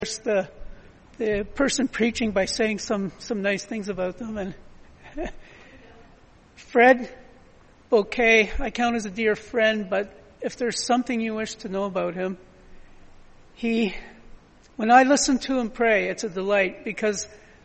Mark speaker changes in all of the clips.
Speaker 1: the person preaching by saying some nice things about them. And Fred Bouquet, I count as a dear friend, but if there's something you wish to know about him, when I listen to him pray, it's a delight, because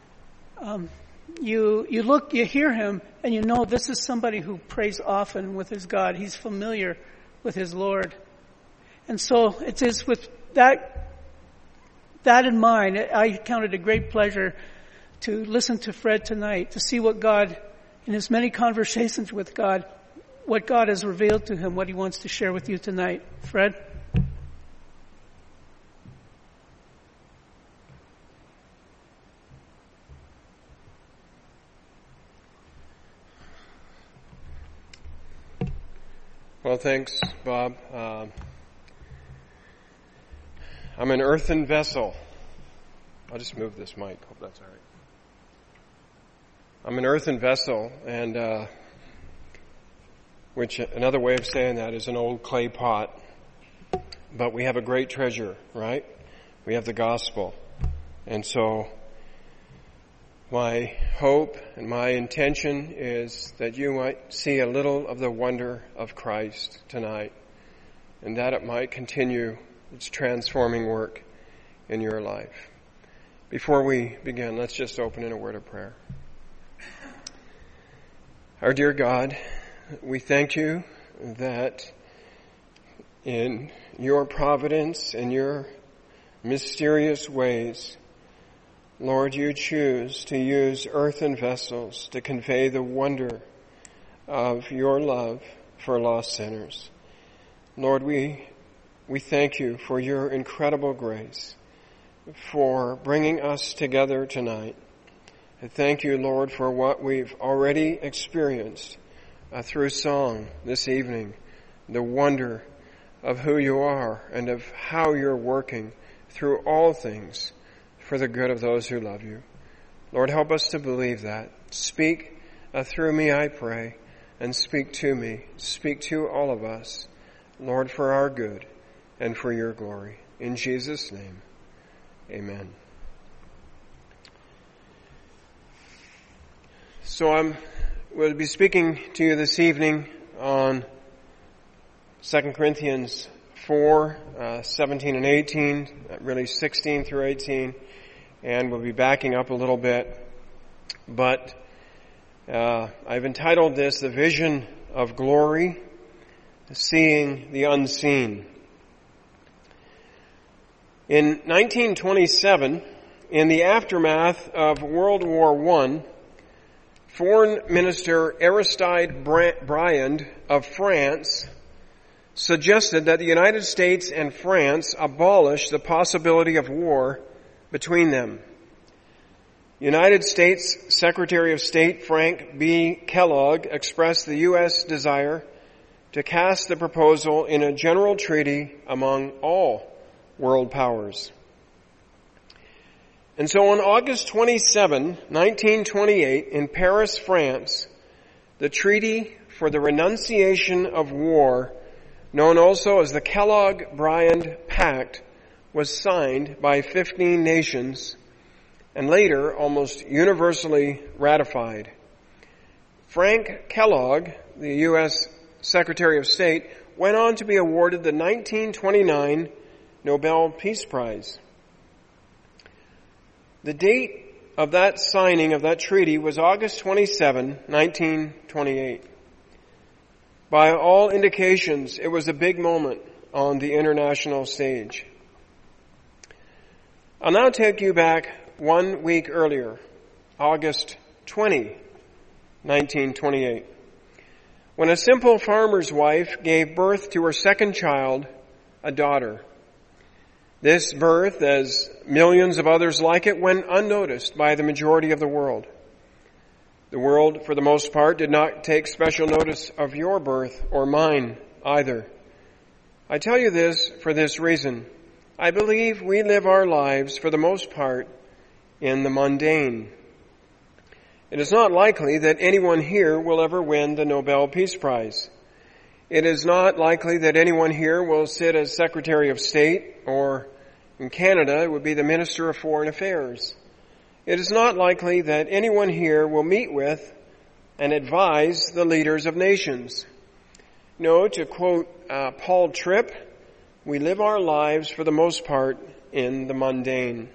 Speaker 1: you hear him, and you know this is somebody who prays often with his God. He's familiar with his Lord. And so it is with that in mind, I count it a great pleasure to listen to Fred tonight, to see what God, in his many conversations with God, what God has revealed to him, what he wants to share with you tonight. Fred?
Speaker 2: Well, thanks, Bob. I'm an earthen vessel. I'll just move this mic. Hope that's all right. I'm an earthen vessel, and which another way of saying that is an old clay pot. But we have a great treasure, right? We have the gospel. And so my hope and my intention is that you might see a little of the wonder of Christ tonight, and that it might continue its transforming work in your life. Before we begin, let's just open in a word of prayer. Our dear God, we thank you that in your providence and your mysterious ways, Lord, you choose to use earthen vessels to convey the wonder of your love for lost sinners. Lord, we thank you for your incredible grace, for bringing us together tonight. I thank you, Lord, for what we've already experienced through song this evening, the wonder of who you are and of how you're working through all things for the good of those who love you. Lord, help us to believe that. Speak through me, I pray, and speak to me. Speak to all of us, Lord, for our good and for your glory. In Jesus' name, amen. So I will be speaking to you this evening on 2 Corinthians 4, 17 and 18, really 16 through 18, and we'll be backing up a little bit. But I've entitled this, The Vision of Glory, Seeing the Unseen. In 1927, in the aftermath of World War I, Foreign Minister Aristide Briand of France suggested that the United States and France abolish the possibility of war between them. United States Secretary of State Frank B. Kellogg expressed the U.S. desire to cast the proposal in a general treaty among all world powers. And so on August 27, 1928, in Paris, France, the Treaty for the Renunciation of War, known also as the Kellogg-Briand Pact, was signed by 15 nations and later almost universally ratified. Frank Kellogg, the U.S. Secretary of State, went on to be awarded the 1929 Nobel Peace Prize. The date of that signing of that treaty was August 27, 1928. By all indications, it was a big moment on the international stage. I'll now take you back 1 week earlier, August 20, 1928, when a simple farmer's wife gave birth to her second child, a daughter. This birth, as millions of others like it, went unnoticed by the majority of the world. The world, for the most part, did not take special notice of your birth or mine either. I tell you this for this reason. I believe we live our lives, for the most part, in the mundane. It is not likely that anyone here will ever win the Nobel Peace Prize. It is not likely that anyone here will sit as Secretary of State or In Canada, it would be the Minister of Foreign Affairs. It is not likely that anyone here will meet with and advise the leaders of nations. No, to quote Paul Tripp, we live our lives for the most part in the mundane.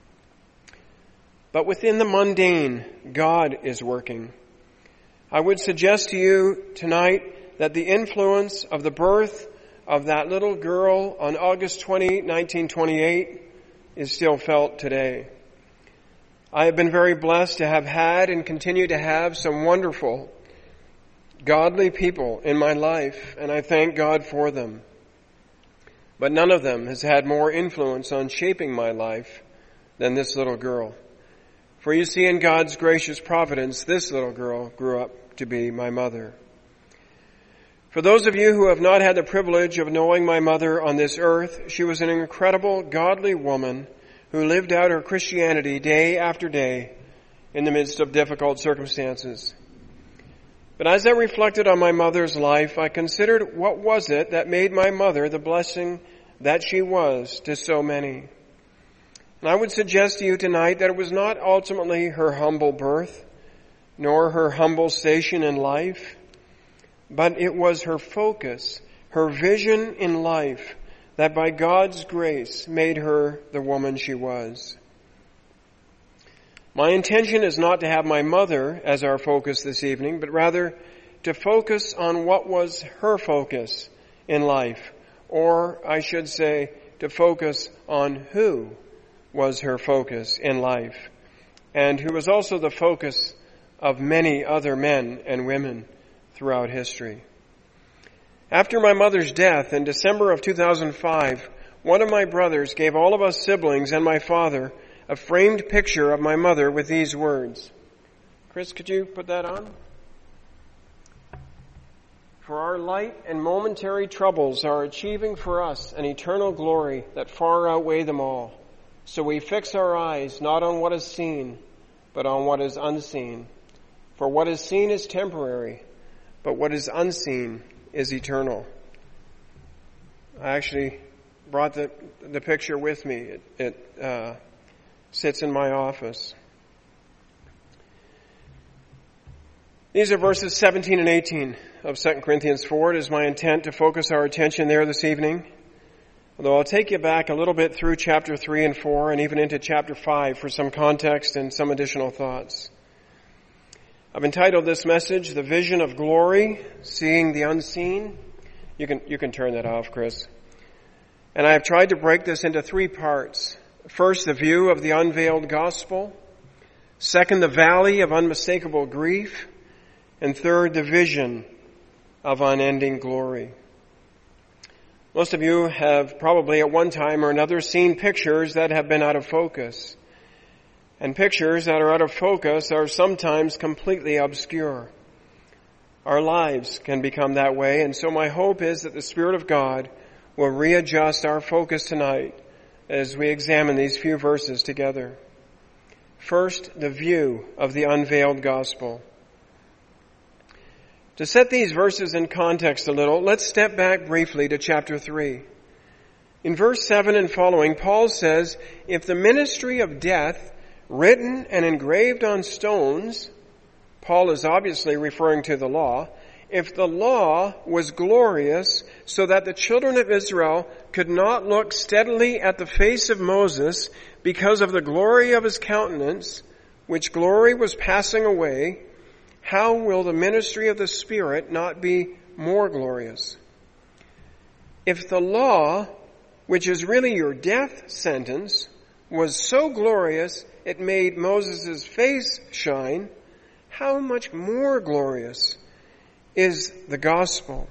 Speaker 2: But within the mundane, God is working. I would suggest to you tonight that the influence of the birth of that little girl on August 20, 1928 is still felt today. I have been very blessed to have had and continue to have some wonderful, godly people in my life, and I thank God for them. But none of them has had more influence on shaping my life than this little girl. For you see, in God's gracious providence, this little girl grew up to be my mother. For those of you who have not had the privilege of knowing my mother on this earth, she was an incredible, godly woman who lived out her Christianity day after day in the midst of difficult circumstances. But as I reflected on my mother's life, I considered what was it that made my mother the blessing that she was to so many. And I would suggest to you tonight that it was not ultimately her humble birth, nor her humble station in life, but it was her focus, her vision in life, that by God's grace made her the woman she was. My intention is not to have my mother as our focus this evening, but rather to focus on what was her focus in life, or I should say, to focus on who was her focus in life, and who was also the focus of many other men and women throughout history. After my mother's death in December of 2005, one of my brothers gave all of us siblings and my father a framed picture of my mother with these words. Chris, could you put that on? For our light and momentary troubles are achieving for us an eternal glory that far outweigh them all. So we fix our eyes not on what is seen, but on what is unseen. For what is seen is temporary, but what is unseen is eternal. I actually brought the picture with me. It sits in my office. These are verses 17 and 18 of 2 Corinthians 4. It is my intent to focus our attention there this evening. Although I'll take you back a little bit through chapter 3 and 4 and even into chapter 5 for some context and some additional thoughts. I've entitled this message, The Vision of Glory, Seeing the Unseen. You can turn that off, Chris. And I have tried to break this into 3 parts. First, the view of the unveiled gospel. Second, the valley of unmistakable grief. And third, the vision of unending glory. Most of you have probably at one time or another seen pictures that have been out of focus. And pictures that are out of focus are sometimes completely obscure. Our lives can become that way, and so my hope is that the Spirit of God will readjust our focus tonight as we examine these few verses together. First, the view of the unveiled gospel. To set these verses in context a little, let's step back briefly to chapter 3. In verse 7 and following, Paul says, if the ministry of death, written and engraved on stones, Paul is obviously referring to the law, if the law was glorious so that the children of Israel could not look steadily at the face of Moses because of the glory of his countenance, which glory was passing away, how will the ministry of the Spirit not be more glorious? If the law, which is really your death sentence, was so glorious it made Moses' face shine, how much more glorious is the gospel?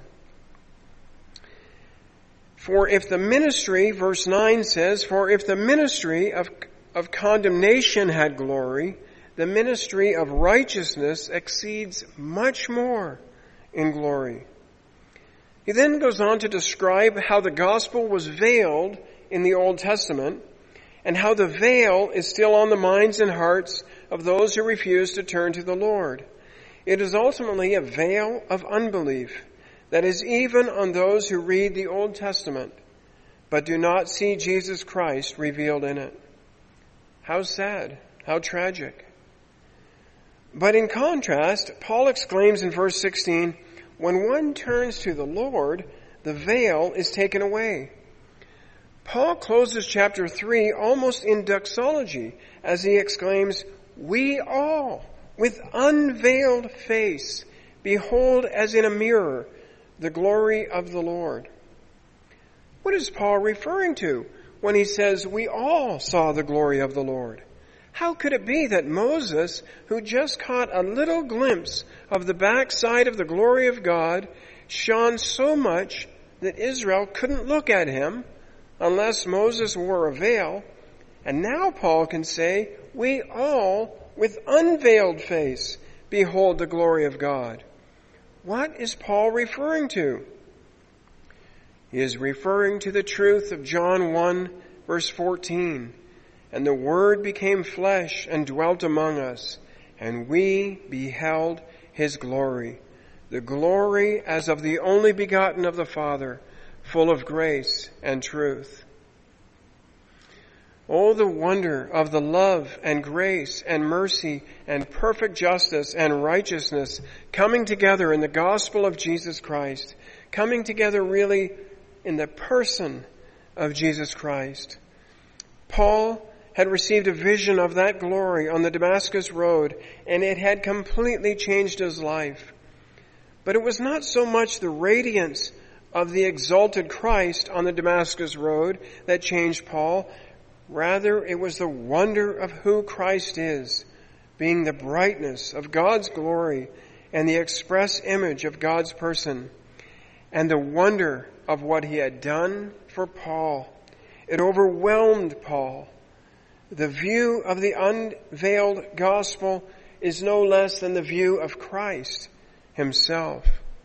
Speaker 2: For if the ministry, verse 9 says, for if the ministry of condemnation had glory, the ministry of righteousness exceeds much more in glory. He then goes on to describe how the gospel was veiled in the Old Testament and how the veil is still on the minds and hearts of those who refuse to turn to the Lord. It is ultimately a veil of unbelief that is even on those who read the Old Testament, but do not see Jesus Christ revealed in it. How sad, how tragic. But in contrast, Paul exclaims in verse 16, when one turns to the Lord, the veil is taken away. Paul closes chapter 3 almost in doxology as he exclaims, we all, with unveiled face, behold as in a mirror the glory of the Lord. What is Paul referring to when he says we all saw the glory of the Lord? How could it be that Moses, who just caught a little glimpse of the backside of the glory of God, shone so much that Israel couldn't look at him unless Moses wore a veil? And now Paul can say, we all, with unveiled face, behold the glory of God. What is Paul referring to? He is referring to the truth of John 1, verse 14. And the Word became flesh and dwelt among us, and we beheld his glory, the glory as of the only begotten of the Father, full of grace and truth. Oh, the wonder of the love and grace and mercy and perfect justice and righteousness coming together in the gospel of Jesus Christ, coming together really in the person of Jesus Christ. Paul had received a vision of that glory on the Damascus road, and it had completely changed his life. But it was not so much the radiance of the exalted Christ on the Damascus road that changed Paul. Rather, it was the wonder of who Christ is, being the brightness of God's glory and the express image of God's person, and the wonder of what he had done for Paul. It overwhelmed Paul. The view of the unveiled gospel is no less than the view of Christ himself.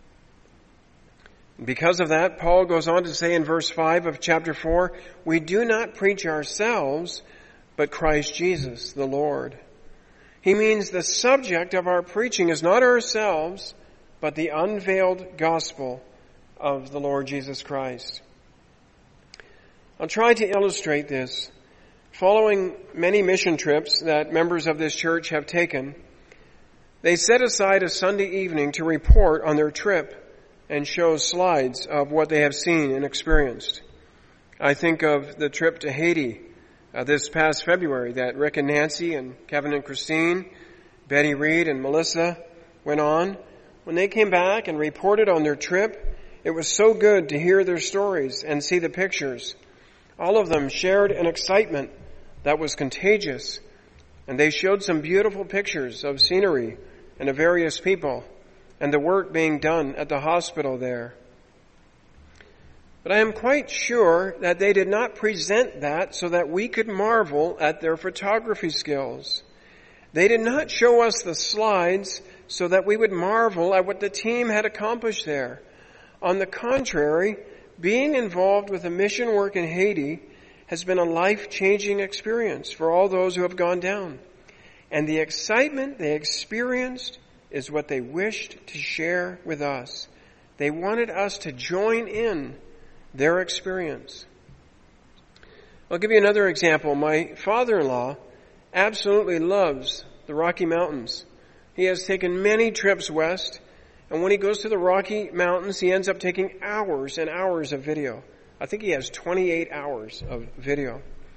Speaker 2: Because of that, Paul goes on to say in verse 5 of chapter 4, we do not preach ourselves, but Christ Jesus, the Lord. He means the subject of our preaching is not ourselves, but the unveiled gospel of the Lord Jesus Christ. I'll try to illustrate this. Following many mission trips that members of this church have taken, they set aside a Sunday evening to report on their trip and show slides of what they have seen and experienced. I think of the trip to Haiti this past February that Rick and Nancy and Kevin and Christine, Betty Reed and Melissa went on. When they came back and reported on their trip, it was so good to hear their stories and see the pictures. All of them shared an excitement that was contagious, and they showed some beautiful pictures of scenery and of various people and the work being done at the hospital there. But I am quite sure that they did not present that so that we could marvel at their photography skills. They did not show us the slides so that we would marvel at what the team had accomplished there. On the contrary, being involved with the mission work in Haiti has been a life-changing experience for all those who have gone down. And the excitement they experienced is what they wished to share with us. They wanted us to join in their experience. I'll give you another example. My father-in-law absolutely loves the Rocky Mountains. He has taken many trips west, and when he goes to the Rocky Mountains, he ends up taking hours and hours of video. I think he has 28 hours of video.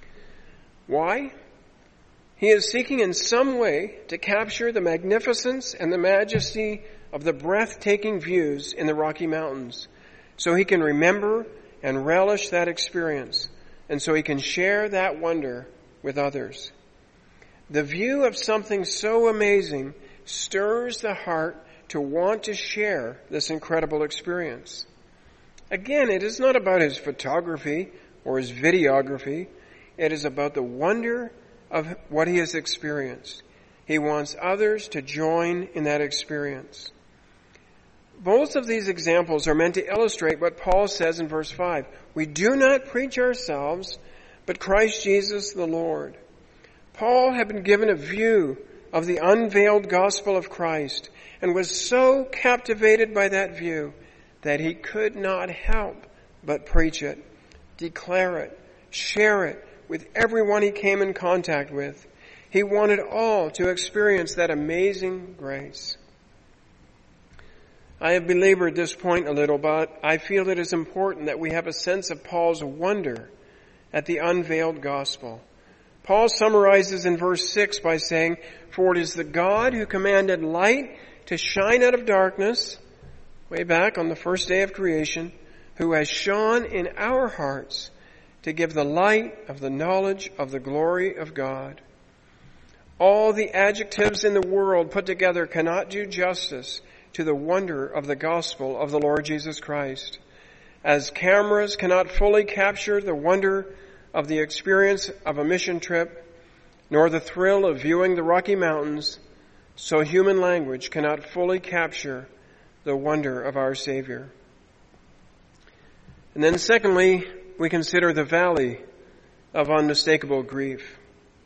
Speaker 2: Why? He is seeking in some way to capture the magnificence and the majesty of the breathtaking views in the Rocky Mountains so he can remember and relish that experience, and so he can share that wonder with others. The view of something so amazing stirs the heart to want to share this incredible experience. Again, it is not about his photography or his videography. It is about the wonder of what he has experienced. He wants others to join in that experience. Both of these examples are meant to illustrate what Paul says in verse 5. We do not preach ourselves, but Christ Jesus the Lord. Paul had been given a view of the unveiled gospel of Christ and was so captivated by that view that he could not help but preach it. declare it, share it with everyone he came in contact with. He wanted all to experience that amazing grace. I have belabored this point a little, but I feel it is important that we have a sense of Paul's wonder at the unveiled gospel. Paul summarizes in verse 6 by saying, "For it is the God who commanded light to shine out of darkness," way back on the first day of creation, "who has shone in our hearts to give the light of the knowledge of the glory of God." All the adjectives in the world put together cannot do justice to the wonder of the gospel of the Lord Jesus Christ. As cameras cannot fully capture the wonder of the experience of a mission trip, nor the thrill of viewing the Rocky Mountains, so human language cannot fully capture the wonder of our Savior. And then secondly, we consider the valley of unmistakable grief.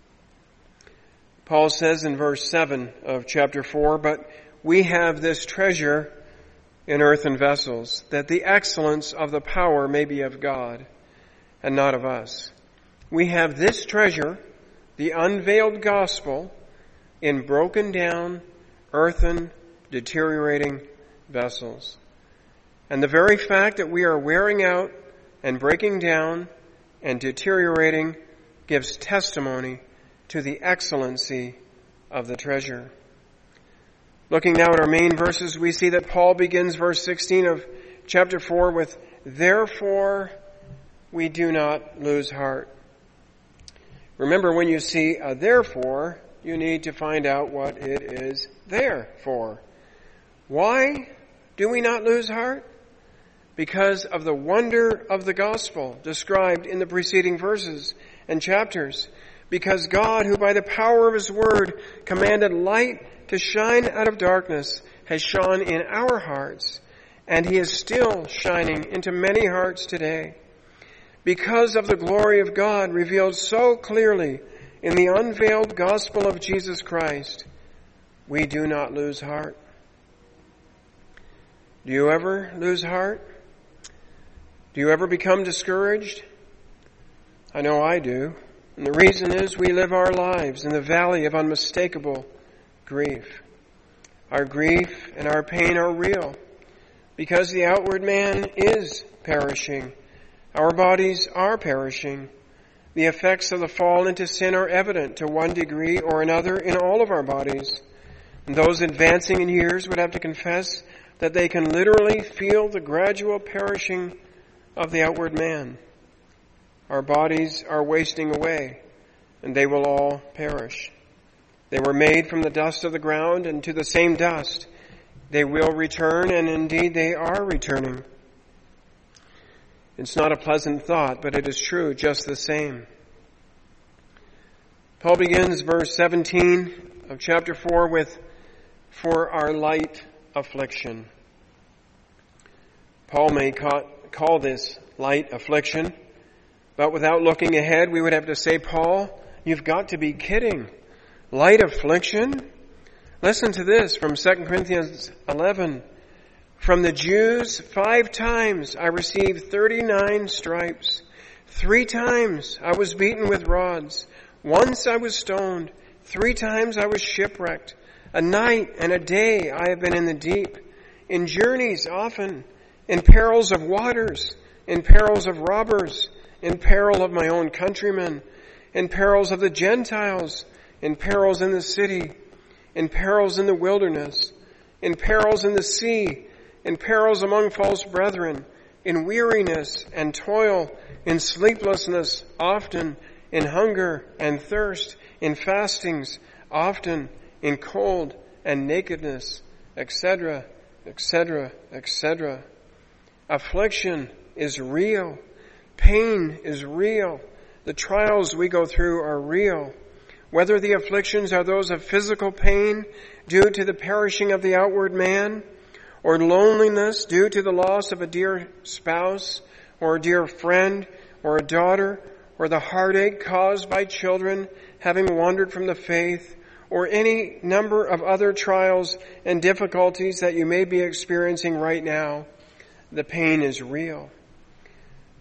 Speaker 2: Paul says in verse 7 of chapter 4, "But we have this treasure in earthen vessels, that the excellence of the power may be of God and not of us." We have this treasure, the unveiled gospel, in broken down, earthen, deteriorating vessels. And the very fact that we are wearing out and breaking down and deteriorating gives testimony to the excellency of the treasure. Looking now at our main verses, we see that Paul begins verse 16 of chapter 4 with, "Therefore we do not lose heart." Remember, when you see a therefore, you need to find out what it is there for. Why do we not lose heart? Because of the wonder of the gospel described in the preceding verses and chapters. Because God, who by the power of his word commanded light to shine out of darkness, has shone in our hearts, and he is still shining into many hearts today. Because of the glory of God revealed so clearly in the unveiled gospel of Jesus Christ, we do not lose heart. Do you ever lose heart? Do you ever become discouraged? I know I do. And the reason is we live our lives in the valley of unmistakable grief. Our grief and our pain are real because the outward man is perishing. Our bodies are perishing. The effects of the fall into sin are evident to one degree or another in all of our bodies. And those advancing in years would have to confess that they can literally feel the gradual perishing of the outward man. Our bodies are wasting away, and they will all perish. They were made from the dust of the ground, and to the same dust they will return, and indeed they are returning. It's not a pleasant thought, but it is true just the same. Paul begins verse 17 of chapter 4 with, "For our light affliction." Paul may call this light affliction, but without looking ahead, we would have to say, "Paul, you've got to be kidding. Light affliction?" Listen to this from 2 Corinthians 11. "From the Jews 5 times I received 39 stripes. 3 times I was beaten with rods. Once I was stoned. 3 times I was shipwrecked. A night and a day I have been in the deep. In journeys often. In perils of waters. In perils of robbers. In peril of my own countrymen. In perils of the Gentiles. In perils in the city. In perils in the wilderness. In perils in the sea. In perils among false brethren. In weariness and toil. In sleeplessness often. In hunger and thirst. In fastings often. In cold and nakedness, etc., etc., etc. Affliction is real. Pain is real. The trials we go through are real. Whether the afflictions are those of physical pain due to the perishing of the outward man, or loneliness due to the loss of a dear spouse, or a dear friend, or a daughter, or the heartache caused by children having wandered from the faith, or any number of other trials and difficulties that you may be experiencing right now, the pain is real.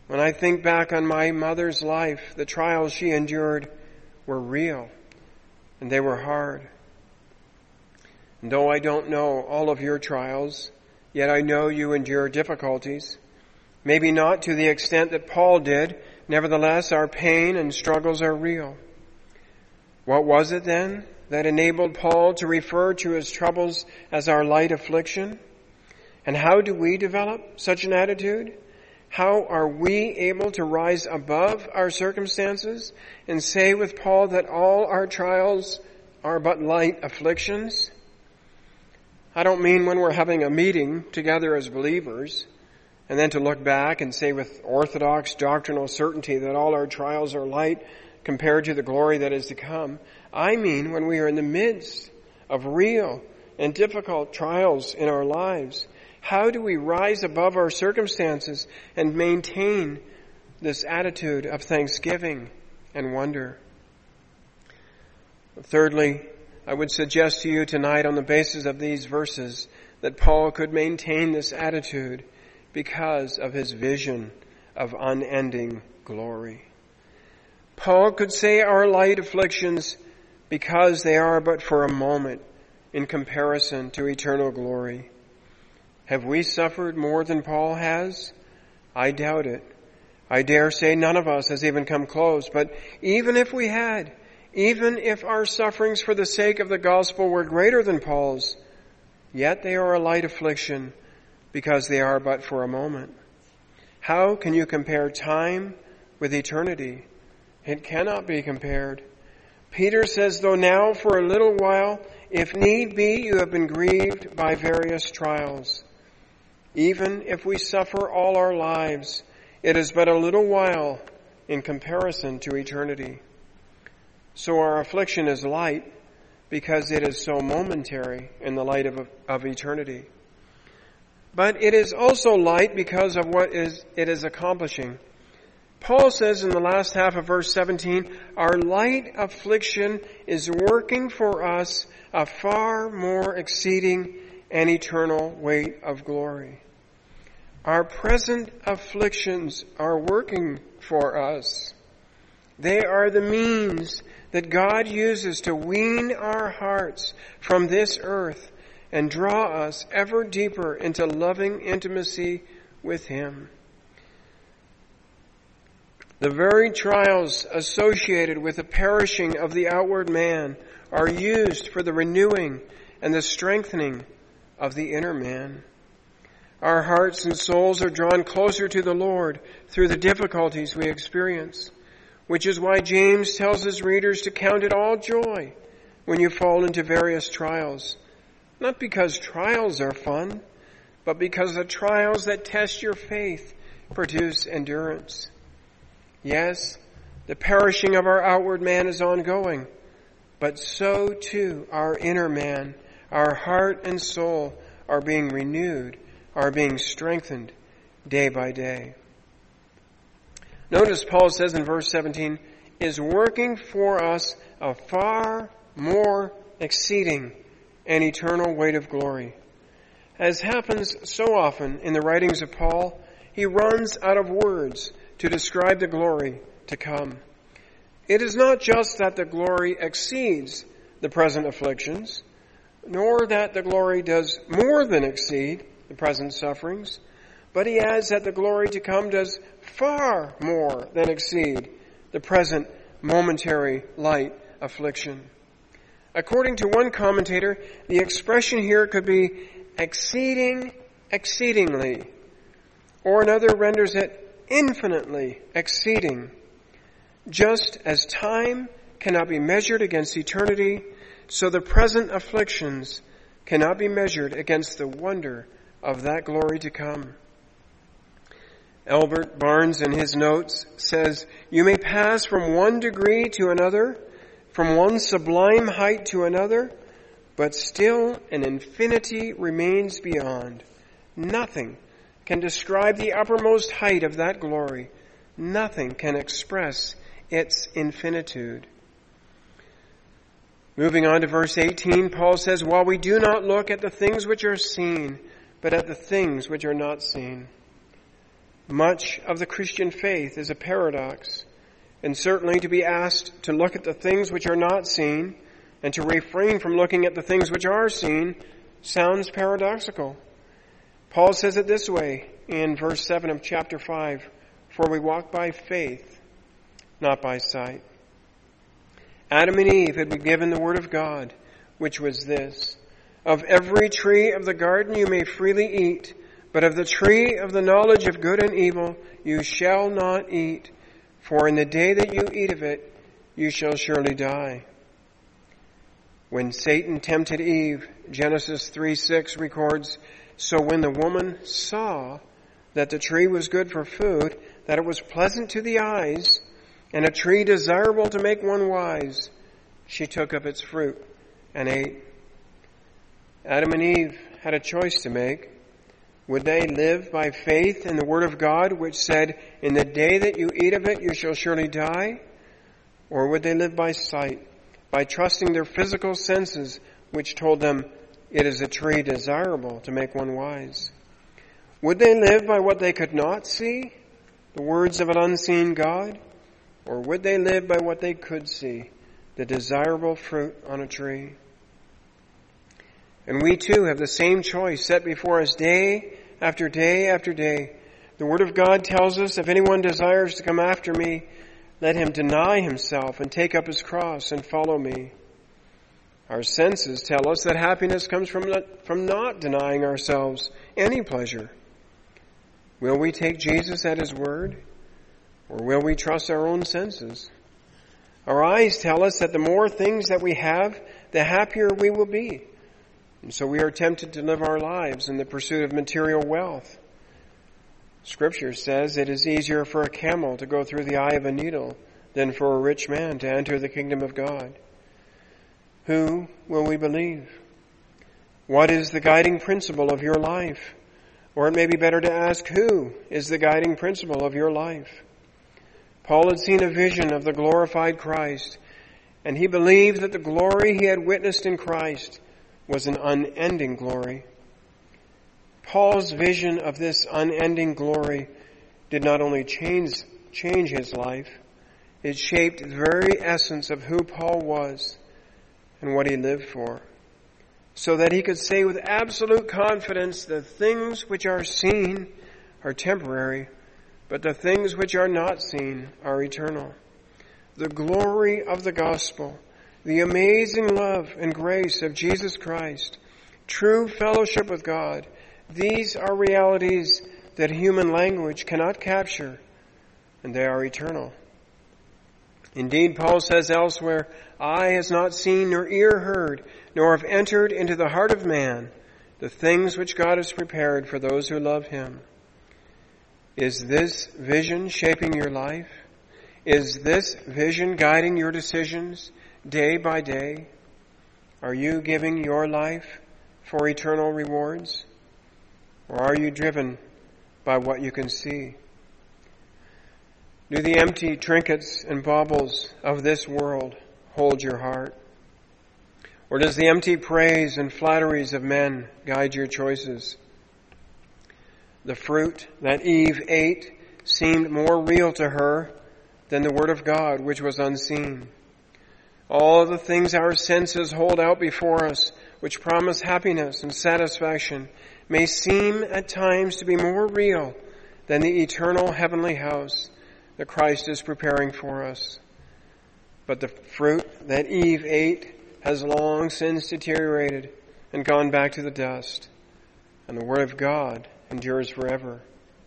Speaker 2: When I think back on my mother's life, the trials she endured were real, and they were hard. And though I don't know all of your trials, yet I know you endure difficulties. Maybe not to the extent that Paul did. Nevertheless, our pain and struggles are real. What was it then that enabled Paul to refer to his troubles as our light affliction? And how do we develop such an attitude? How are we able to rise above our circumstances and say with Paul that all our trials are but light afflictions? I don't mean when we're having a meeting together as believers and then to look back and say with orthodox doctrinal certainty that all our trials are light compared to the glory that is to come. I mean when we are in the midst of real and difficult trials in our lives. How do we rise above our circumstances and maintain this attitude of thanksgiving and wonder? Thirdly, I would suggest to you tonight on the basis of these verses that Paul could maintain this attitude because of his vision of unending glory. Paul could say our light afflictions because they are but for a moment in comparison to eternal glory. Have we suffered more than Paul has? I doubt it. I dare say none of us has even come close. But even if we had, even if our sufferings for the sake of the gospel were greater than Paul's, yet they are a light affliction because they are but for a moment. How can you compare time with eternity? It cannot be compared. Peter says, though now for a little while, if need be, you have been grieved by various trials. Even if we suffer all our lives, it is but a little while in comparison to eternity. So our affliction is light because it is so momentary in the light of eternity. But it is also light because of what it is accomplishing. Paul says in the last half of verse 17, our light affliction is working for us a far more exceeding and eternal weight of glory. Our present afflictions are working for us. They are the means that God uses to wean our hearts from this earth and draw us ever deeper into loving intimacy with Him. The very trials associated with the perishing of the outward man are used for the renewing and the strengthening of the inner man. Our hearts and souls are drawn closer to the Lord through the difficulties we experience, which is why James tells his readers to count it all joy when you fall into various trials. Not because trials are fun, but because the trials that test your faith produce endurance. Yes, the perishing of our outward man is ongoing, but so too our inner man, our heart and soul are being renewed, are being strengthened day by day. Notice Paul says in verse 17, is working for us a far more exceeding and eternal weight of glory. As happens so often in the writings of Paul, he runs out of words to describe the glory to come. It is not just that the glory exceeds the present afflictions, nor that the glory does more than exceed the present sufferings, but he adds that the glory to come does far more than exceed the present momentary light affliction. According to one commentator, the expression here could be exceedingly, or another renders it infinitely exceeding. Just as time cannot be measured against eternity, so the present afflictions cannot be measured against the wonder of that glory to come. Albert Barnes in his notes says, you may pass from one degree to another, from one sublime height to another, but still an infinity remains beyond. Nothing can describe the uppermost height of that glory. Nothing can express its infinitude. Moving on to verse 18, Paul says, while we do not look at the things which are seen, but at the things which are not seen. Much of the Christian faith is a paradox, and certainly to be asked to look at the things which are not seen and to refrain from looking at the things which are seen sounds paradoxical. Paul says it this way in verse 7 of chapter 5, "For we walk by faith, not by sight." Adam and Eve had been given the word of God, which was this: "Of every tree of the garden you may freely eat, but of the tree of the knowledge of good and evil you shall not eat, for in the day that you eat of it you shall surely die." When Satan tempted Eve, Genesis 3:6 records, "So when the woman saw that the tree was good for food, that it was pleasant to the eyes, and a tree desirable to make one wise, she took of its fruit and ate." Adam and Eve had a choice to make. Would they live by faith in the Word of God, which said, "In the day that you eat of it, you shall surely die"? Or would they live by sight, by trusting their physical senses, which told them it is a tree desirable to make one wise? Would they live by what they could not see, the words of an unseen God? Or would they live by what they could see, the desirable fruit on a tree? And we too have the same choice set before us day after day after day. The Word of God tells us, "If anyone desires to come after me, let him deny himself and take up his cross and follow me." Our senses tell us that happiness comes from not denying ourselves any pleasure. Will we take Jesus at his word, or will we trust our own senses? Our eyes tell us that the more things that we have, the happier we will be. And so we are tempted to live our lives in the pursuit of material wealth. Scripture says it is easier for a camel to go through the eye of a needle than for a rich man to enter the kingdom of God. Who will we believe? What is the guiding principle of your life? Or it may be better to ask, who is the guiding principle of your life? Paul had seen a vision of the glorified Christ, and he believed that the glory he had witnessed in Christ was an unending glory. Paul's vision of this unending glory did not only change his life, it shaped the very essence of who Paul was and what he lived for, so that he could say with absolute confidence, "The things which are seen are temporary, but the things which are not seen are eternal." The glory of the gospel, the amazing love and grace of Jesus Christ, true fellowship with God, these are realities that human language cannot capture, and they are eternal. Indeed, Paul says elsewhere, "Eye has not seen nor ear heard, nor have entered into the heart of man the things which God has prepared for those who love him." Is this vision shaping your life? Is this vision guiding your decisions day by day? Are you giving your life for eternal rewards? Or are you driven by what you can see? Do the empty trinkets and baubles of this world hold your heart? Or does the empty praise and flatteries of men guide your choices? The fruit that Eve ate seemed more real to her than the Word of God, which was unseen. All the things our senses hold out before us, which promise happiness and satisfaction, may seem at times to be more real than the eternal heavenly house that Christ is preparing for us. But the fruit that Eve ate has long since deteriorated and gone back to the dust, and the Word of God endures forever.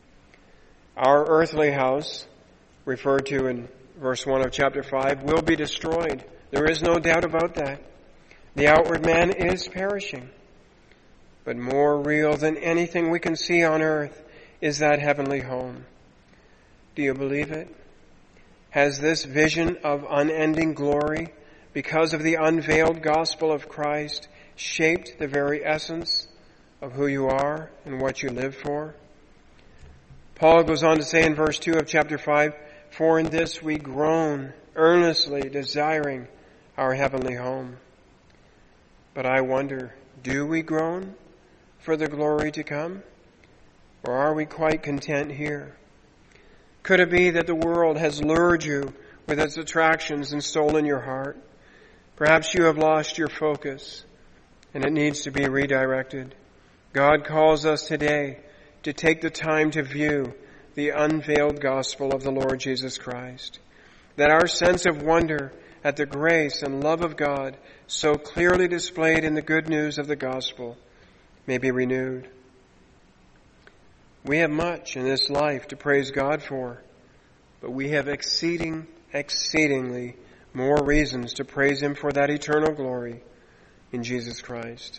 Speaker 2: Our earthly house, referred to in verse 1 of chapter 5, will be destroyed. There is no doubt about that. The outward man is perishing. But more real than anything we can see on earth is that heavenly home. Do you believe it? Has this vision of unending glory, because of the unveiled gospel of Christ, shaped the very essence of who you are and what you live for? Paul goes on to say in verse 2 of chapter 5, "For in this we groan, earnestly desiring our heavenly home." But I wonder, do we groan for the glory to come? Or are we quite content here? Could it be that the world has lured you with its attractions and stolen your heart? Perhaps you have lost your focus and it needs to be redirected. God calls us today to take the time to view the unveiled gospel of the Lord Jesus Christ, that our sense of wonder at the grace and love of God so clearly displayed in the good news of the gospel may be renewed. We have much in this life to praise God for, but we have exceedingly more reasons to praise Him for that eternal glory in Jesus Christ.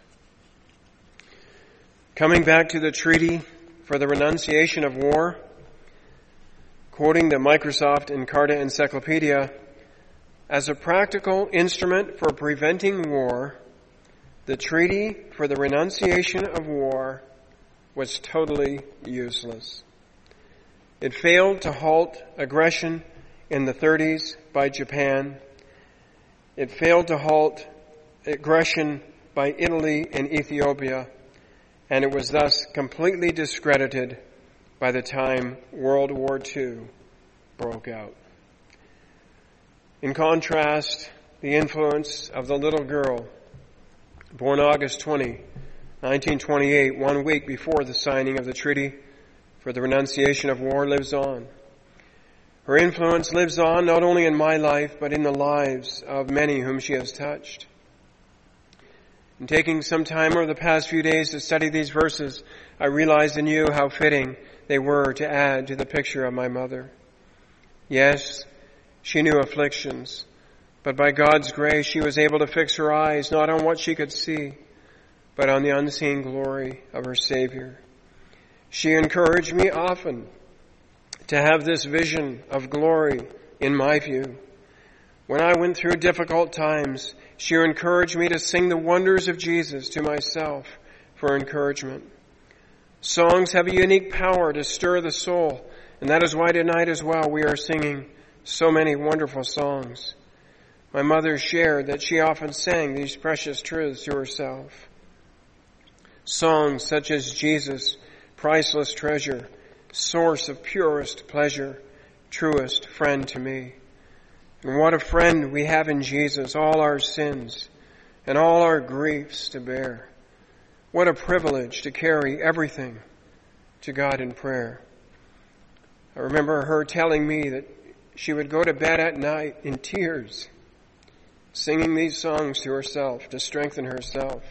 Speaker 2: Coming back to the treaty for the renunciation of war, quoting the Microsoft Encarta Encyclopedia, as a practical instrument for preventing war, the treaty for the renunciation of war was totally useless. It failed to halt aggression in the 30s by Japan. It failed to halt aggression by Italy and Ethiopia, and it was thus completely discredited by the time World War II broke out. In contrast, the influence of the little girl, born August 20, 1928, 1 week before the signing of the treaty for the renunciation of war, lives on. Her influence lives on not only in my life, but in the lives of many whom she has touched. In taking some time over the past few days to study these verses, I realized anew how fitting they were to add to the picture of my mother. Yes, she knew afflictions, but by God's grace she was able to fix her eyes not on what she could see, but on the unseen glory of her Savior. She encouraged me often to have this vision of glory in my view. When I went through difficult times, she encouraged me to sing the wonders of Jesus to myself for encouragement. Songs have a unique power to stir the soul, and that is why tonight as well we are singing so many wonderful songs. My mother shared that she often sang these precious truths to herself. Songs such as Jesus, priceless treasure, source of purest pleasure, truest friend to me. And what a friend we have in Jesus, all our sins and all our griefs to bear. What a privilege to carry everything to God in prayer. I remember her telling me that she would go to bed at night in tears, singing these songs to herself to strengthen herself.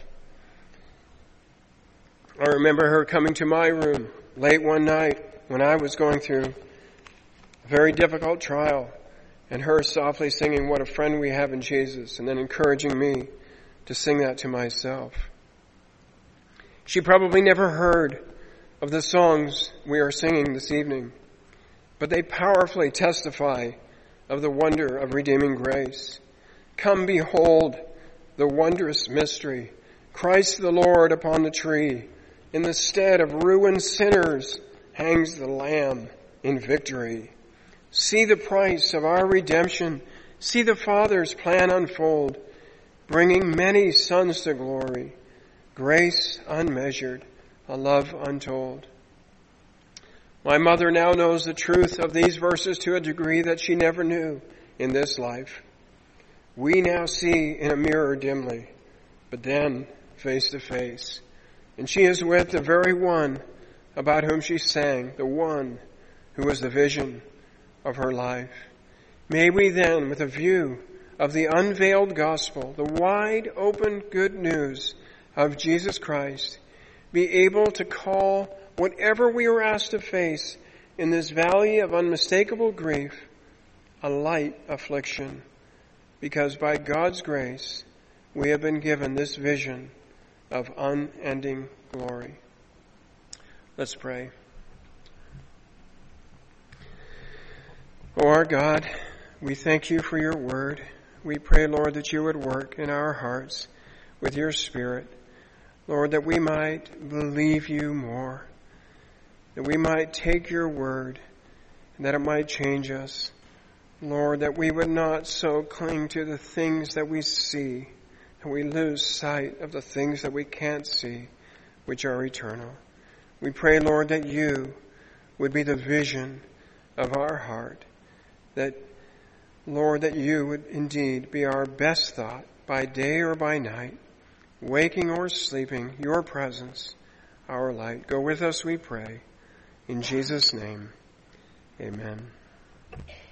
Speaker 2: I remember her coming to my room late one night when I was going through a very difficult trial, and her softly singing what a friend we have in Jesus, and then encouraging me to sing that to myself. She probably never heard of the songs we are singing this evening, but they powerfully testify of the wonder of redeeming grace. Come behold the wondrous mystery. Christ the Lord upon the tree. In the stead of ruined sinners hangs the Lamb in victory. See the price of our redemption. See the Father's plan unfold, bringing many sons to glory. Grace unmeasured, a love untold. My mother now knows the truth of these verses to a degree that she never knew in this life. We now see in a mirror dimly, but then face to face. And she is with the very one about whom she sang, the one who was the vision of her life. May we then, with a view of the unveiled gospel, the wide open good news of Jesus Christ, be able to call whatever we are asked to face in this valley of unmistakable grief a light affliction, because by God's grace we have been given this vision of unending glory. Let's pray. O our God, we thank you for your word. We pray, Lord, that you would work in our hearts with your Spirit. Lord, that we might believe you more, that we might take your word, and that it might change us. Lord, that we would not so cling to the things that we see, and we lose sight of the things that we can't see, which are eternal. We pray, Lord, that you would be the vision of our heart, that, Lord, that you would indeed be our best thought by day or by night, waking or sleeping, your presence, our light. Go with us, we pray. In Jesus' name, amen.